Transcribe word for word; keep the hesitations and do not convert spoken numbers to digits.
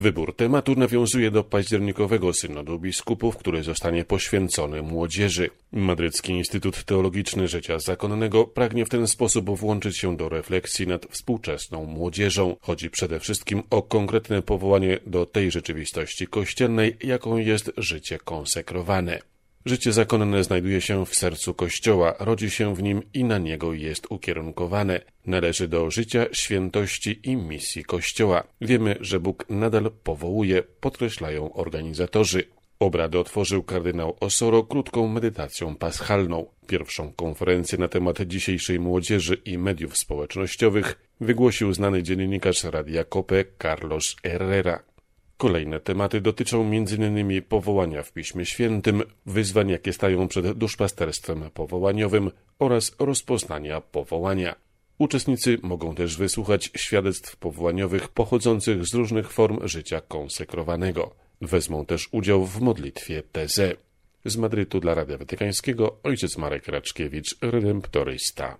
Wybór tematu nawiązuje do październikowego synodu biskupów, który zostanie poświęcony młodzieży. Madrycki Instytut Teologiczny Życia Zakonnego pragnie w ten sposób włączyć się do refleksji nad współczesną młodzieżą. Chodzi przede wszystkim o konkretne powołanie do tej rzeczywistości kościelnej, jaką jest życie konsekrowane. Życie zakonne znajduje się w sercu Kościoła, rodzi się w nim i na niego jest ukierunkowane. Należy do życia, świętości i misji Kościoła. Wiemy, że Bóg nadal powołuje, podkreślają organizatorzy. Obrady otworzył kardynał Osoro krótką medytacją paschalną. Pierwszą konferencję na temat dzisiejszej młodzieży i mediów społecznościowych wygłosił znany dziennikarz Radia Cope Carlos Herrera. Kolejne tematy dotyczą między innymi powołania w Piśmie Świętym, wyzwań, jakie stają przed duszpasterstwem powołaniowym oraz rozpoznania powołania. Uczestnicy mogą też wysłuchać świadectw powołaniowych pochodzących z różnych form życia konsekrowanego. Wezmą też udział w modlitwie Tezę. Z Madrytu dla Radia Watykańskiego ojciec Marek Raczkiewicz, redemptorysta.